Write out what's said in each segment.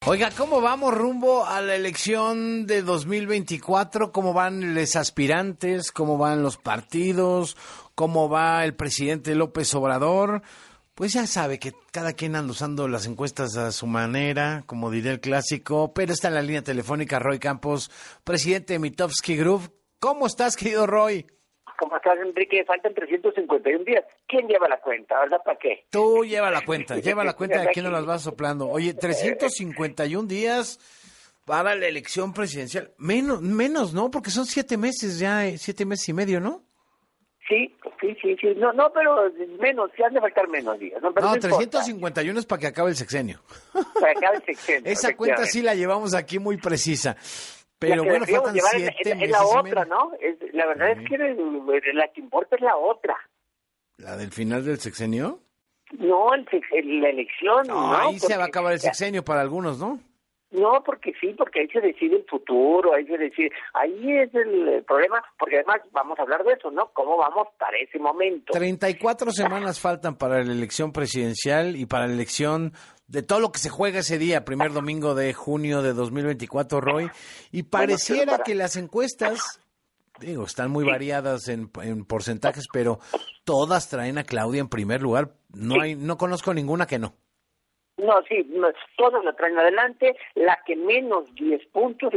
Oiga, ¿cómo vamos rumbo a la elección de 2024? ¿Cómo van los aspirantes? ¿Cómo van los partidos? ¿Cómo va el presidente López Obrador? Pues ya sabe que cada quien anda usando las encuestas a su manera, como diría el clásico, pero está en la línea telefónica Roy Campos, presidente de Mitofsky Group. ¿Cómo estás, querido Roy? ¿Cómo estás, Enrique? Faltan 351 días. ¿Quién lleva la cuenta? ¿Verdad? ¿Para qué? Tú lleva la cuenta de aquí no las vas soplando. Oye, 351 días para la elección presidencial. Menos, ¿no? Porque son 7 meses ya, 7 meses y medio, ¿no? Sí. No, pero menos, sí han de faltar menos días. No, pero no 351 es para que acabe el sexenio. Para que acabe el sexenio. Esa cuenta sí la llevamos aquí muy precisa. Pero bueno, faltan 7 meses. Es la otra, ¿no? La verdad es que la que importa es la otra. ¿La del final del sexenio? No, la elección. No, ahí se va a acabar el sexenio para algunos, ¿no? No, porque ahí se decide el futuro, ahí es el problema, porque además vamos a hablar de eso, ¿no? ¿Cómo vamos para ese momento? 34 semanas faltan para la elección presidencial y para la elección de todo lo que se juega ese día, primer domingo de junio de 2024, Roy, y pareciera que las encuestas, están muy variadas en porcentajes, pero todas traen a Claudia en primer lugar. No conozco ninguna que no. No, todos la traen adelante, la que menos 10 puntos,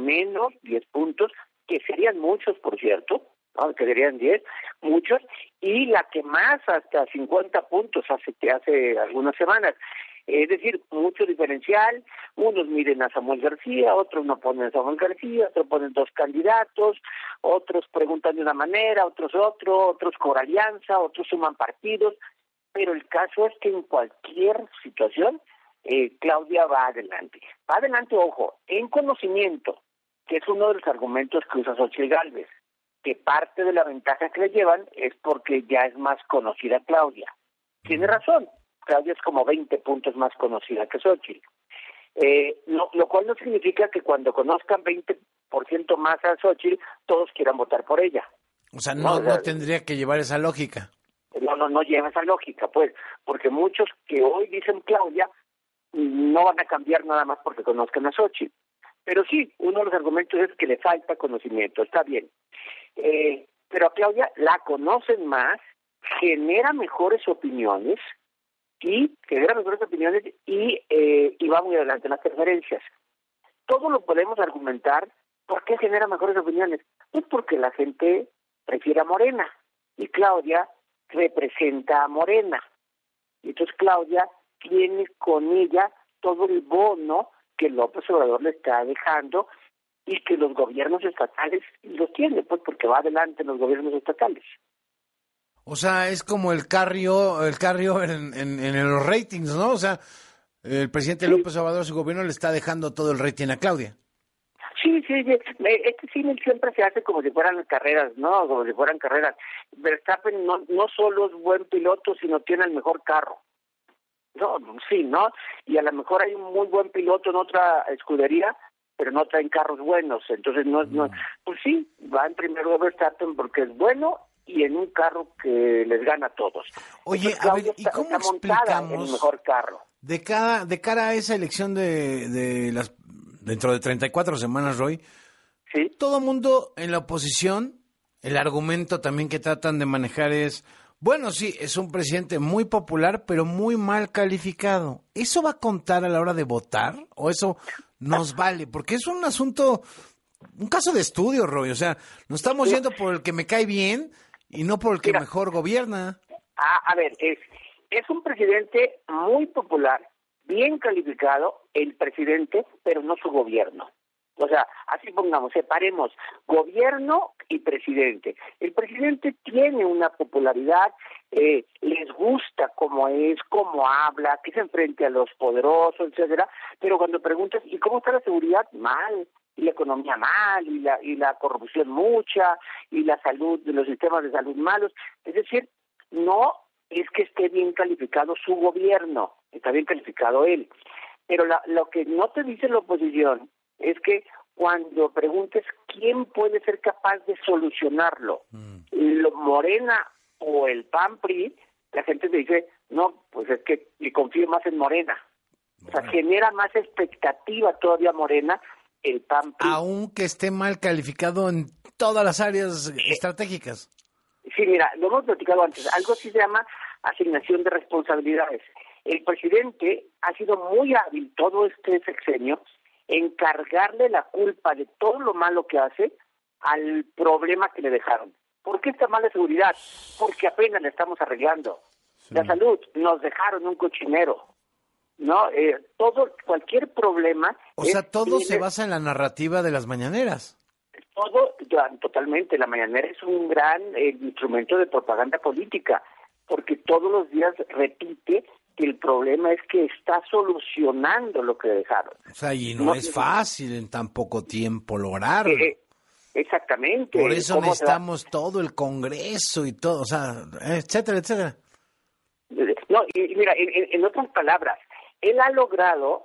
que serían muchos, por cierto, ¿no? Que serían 10, muchos, y la que más hasta 50 puntos hace algunas semanas. Es decir, mucho diferencial, unos miren a Samuel García, otros no ponen a Samuel García, otros ponen dos candidatos, otros preguntan de una manera, otros con alianza, otros suman partidos, pero el caso es que en cualquier situación Claudia va adelante, ojo, en conocimiento, que es uno de los argumentos que usa Xochitl Gálvez, que parte de la ventaja que le llevan es porque ya es más conocida Claudia. Tiene razón, Claudia es como 20 puntos más conocida que Xochitl. Lo cual no significa que cuando conozcan 20% más a Xochitl, todos quieran votar por ella. O sea, no tendría que llevar esa lógica. No lleva esa lógica, pues, porque muchos que hoy dicen Claudia no van a cambiar nada más porque conozcan a Xochitl. Pero sí, uno de los argumentos es que le falta conocimiento, está bien. Pero a Claudia la conocen más, genera mejores opiniones y va muy adelante en las preferencias. Todo lo podemos argumentar. ¿Por qué genera mejores opiniones? Pues porque la gente prefiere a Morena y Claudia representa a Morena. Y entonces Claudia tiene con ella todo el bono que López Obrador le está dejando y que los gobiernos estatales los tienen, pues porque va adelante en los gobiernos estatales. O sea, es como el carrio en los ratings, ¿no? O sea, el presidente López Obrador, su gobierno, le está dejando todo el rating a Claudia. Sí, este cine siempre se hace como si fueran carreras, ¿no? Como si fueran carreras. Verstappen no solo es buen piloto, sino tiene el mejor carro. ¿No? Y a lo mejor hay un muy buen piloto en otra escudería, pero no traen carros buenos. Entonces, pues sí, va en primer lugar Verstappen porque es bueno y en un carro que les gana a todos. Oye, entonces, a ver, ¿y cómo explicamos en el mejor carro? De cara a esa elección dentro de 34 semanas, Roy? Sí. Todo mundo en la oposición, el argumento también que tratan de manejar es, bueno, sí, es un presidente muy popular, pero muy mal calificado. ¿Eso va a contar a la hora de votar? ¿O eso nos vale? Porque es un caso de estudio, Roy. O sea, nos estamos yendo por el que me cae bien y no por el que mejor gobierna. A ver, es un presidente muy popular, bien calificado, el presidente, pero no su gobierno. O sea, así pongamos, separemos gobierno y presidente. El presidente tiene una popularidad, les gusta cómo es, cómo habla, que se enfrente a los poderosos, etcétera, pero cuando preguntas, ¿y cómo está la seguridad? Mal, y la economía mal, y la corrupción mucha, y la salud, los sistemas de salud malos. Es decir, no es que esté bien calificado su gobierno, está bien calificado él. Pero lo que no te dice la oposición es que cuando preguntes quién puede ser capaz de solucionarlo, Morena o el PAN-PRI, la gente te dice, no, pues es que le confío más en Morena. O sea, genera más expectativa todavía Morena el PAN-PRI. Aunque esté mal calificado en todas las áreas estratégicas. Sí, mira, lo hemos platicado antes. Algo así se llama asignación de responsabilidades. El presidente ha sido muy hábil todo este sexenio en cargarle la culpa de todo lo malo que hace al problema que le dejaron. ¿Por qué esta mala seguridad? Porque apenas la estamos arreglando. Sí. La salud, nos dejaron un cochinero. ¿No? Cualquier problema... O sea, todo se basa en la narrativa de las mañaneras. Todo, totalmente. La mañanera es un gran instrumento de propaganda política, porque todos los días repite que el problema es que está solucionando lo que dejaron. O sea, y no es fácil en tan poco tiempo lograrlo. Exactamente. Por eso necesitamos todo el Congreso y todo, o sea, etcétera, etcétera. No, y mira, en otras palabras, él ha logrado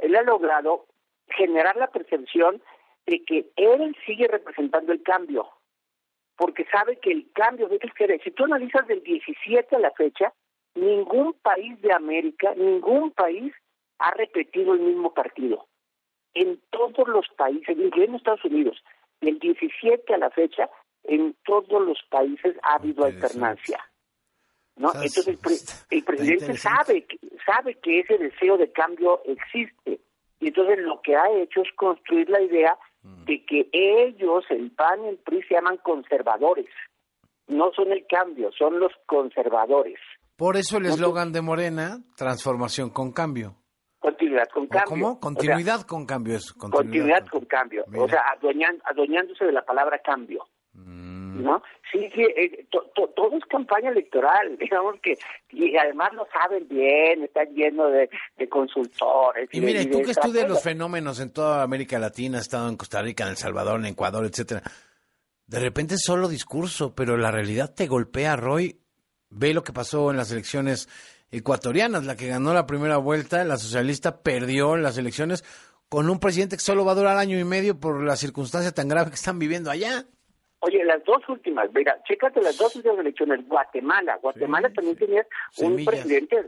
generar la percepción de que él sigue representando el cambio, porque sabe que el cambio, si tú analizas del 17 a la fecha, ningún país de América, ningún país ha repetido el mismo partido. En todos los países, incluyendo Estados Unidos, del 17 a la fecha, en todos los países ha habido alternancia. ¿No? Entonces el presidente sabe que ese deseo de cambio existe, y entonces lo que ha hecho es construir la idea de que ellos, el PAN y el PRI, se llaman conservadores. No son el cambio, son los conservadores. Por eso el eslogan de Morena, transformación con cambio. Continuidad con cambio. ¿Cómo? Continuidad con cambio. Continuidad con cambio. Mira. O sea, adueñándose de la palabra cambio. ¿No? Sí, todo es campaña electoral, digamos que, y además lo saben bien, están llenos de consultores. Y mira, y tú que estudias los fenómenos en toda América Latina, has estado en Costa Rica, en El Salvador, en Ecuador, etcétera, de repente es solo discurso, pero la realidad te golpea, Roy. Ve lo que pasó en las elecciones ecuatorianas, la que ganó la primera vuelta, la socialista perdió las elecciones con un presidente que solo va a durar año y medio por la circunstancia tan grave que están viviendo allá. Oye, las dos últimas, mira, chécate las dos últimas elecciones. Guatemala sí, también tenía un presidente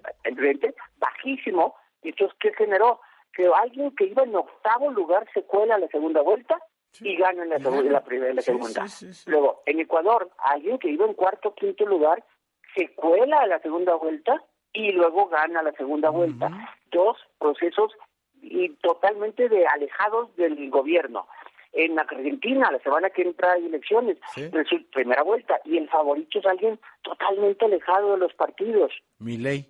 bajísimo, y entonces, ¿qué generó? Que alguien que iba en octavo lugar se cuela a la segunda vuelta y gana en la primera y la segunda. Sí. Luego, en Ecuador, alguien que iba en cuarto o quinto lugar se cuela a la segunda vuelta y luego gana la segunda vuelta. Dos procesos y totalmente alejados del gobierno. En Argentina, la semana que entra hay elecciones, resulta primera vuelta, y el favorito es alguien totalmente alejado de los partidos. Milei,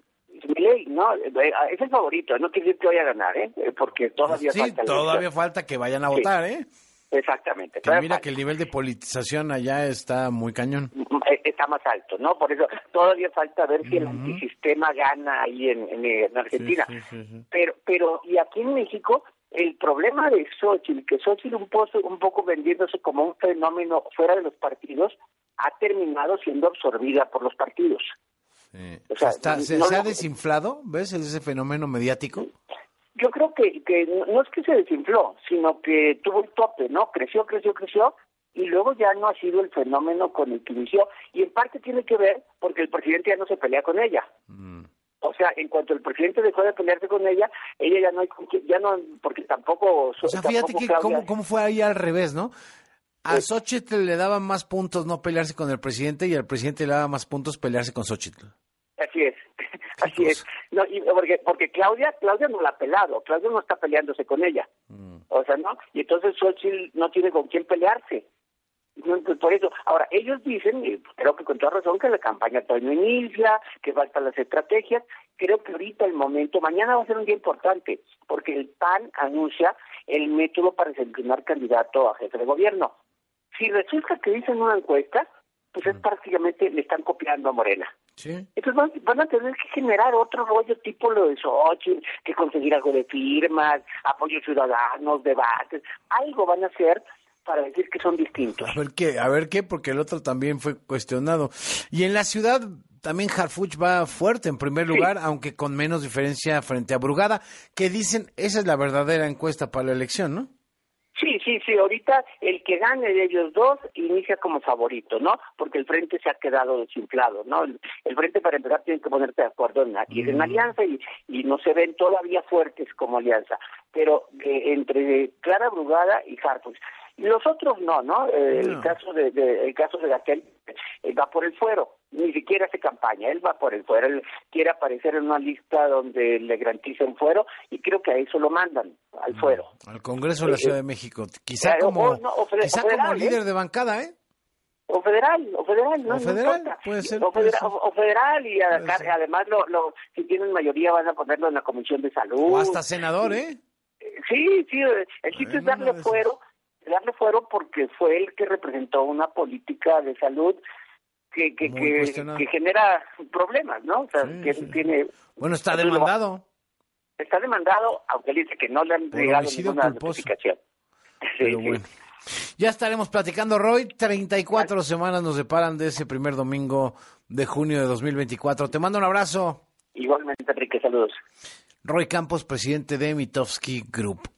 ¿no? Es el favorito, no quiere decir que vaya a ganar, porque todavía falta. Sí, todavía falta que vayan a votar, Exactamente. Que mira que el nivel de politización allá está muy cañón. Está más alto, ¿no? Por eso todavía falta ver si el antisistema gana ahí en Argentina. Sí. Pero, y aquí en México, el problema de Xóchitl, que Xóchitl un poco vendiéndose como un fenómeno fuera de los partidos, ha terminado siendo absorbida por los partidos. Sí. O sea, ¿se ha desinflado? ¿Ves ese fenómeno mediático? Yo creo que no es que se desinfló, sino que tuvo un tope, ¿no? Creció, y luego ya no ha sido el fenómeno con el que inició. Y en parte tiene que ver porque el presidente ya no se pelea con ella. O sea, en cuanto el presidente dejó de pelearse con ella, ella ya no hay porque tampoco... O sea, fíjate que cómo fue ahí al revés, ¿no? A Xóchitl le daba más puntos no pelearse con el presidente y al presidente le daba más puntos pelearse con Xóchitl. Así es. No, y porque Claudia no la ha pelado, Claudia no está peleándose con ella. O sea, ¿no? Y entonces Xóchitl no tiene con quién pelearse. Por eso, ahora, ellos dicen, y creo que con toda razón, que la campaña todavía no inicia, que faltan las estrategias. Creo que ahorita el momento, mañana va a ser un día importante, porque el PAN anuncia el método para seleccionar candidato a jefe de gobierno. Si resulta que dicen una encuesta, pues es prácticamente, le están copiando a Morena. Sí. Entonces van a tener que generar otro rollo tipo lo de Xóchitl, que conseguir algo de firmas, apoyo ciudadanos, debates, algo van a hacer para decir que son distintos. A ver qué, porque el otro también fue cuestionado. Y en la ciudad también Harfuch va fuerte en primer lugar, aunque con menos diferencia frente a Brugada, que dicen, esa es la verdadera encuesta para la elección, ¿no? Sí, Sí, ahorita el que gane de ellos dos inicia como favorito, ¿no? Porque el frente se ha quedado desinflado, ¿no? El frente, para empezar, tiene que ponerse de acuerdo en alianza y no se ven todavía fuertes como alianza, pero entre Clara Brugada y Harfuch. Los otros no. El caso de Gatell va por el fuero, ni siquiera hace campaña, él va por el fuero, él quiere aparecer en una lista donde le garanticen fuero y creo que a eso lo mandan, al fuero. Al Congreso de la Ciudad de México, quizá como líder de bancada, ¿eh? O federal, ¿no? O federal, puede ser. O federal y además si tienen mayoría van a ponerlo en la Comisión de Salud. O hasta senador, ¿eh? Sí, el sitio es darle fuero porque fue el que representó una política de salud que genera problemas, ¿no? O sea, tiene... Bueno, está demandado. Está demandado, aunque él dice que no le han llegado ninguna notificación. Pero bueno. Ya estaremos platicando, Roy. 34 semanas nos separan de ese primer domingo de junio de 2024. Te mando un abrazo. Igualmente, Enrique, saludos. Roy Campos, presidente de Mitofsky Group.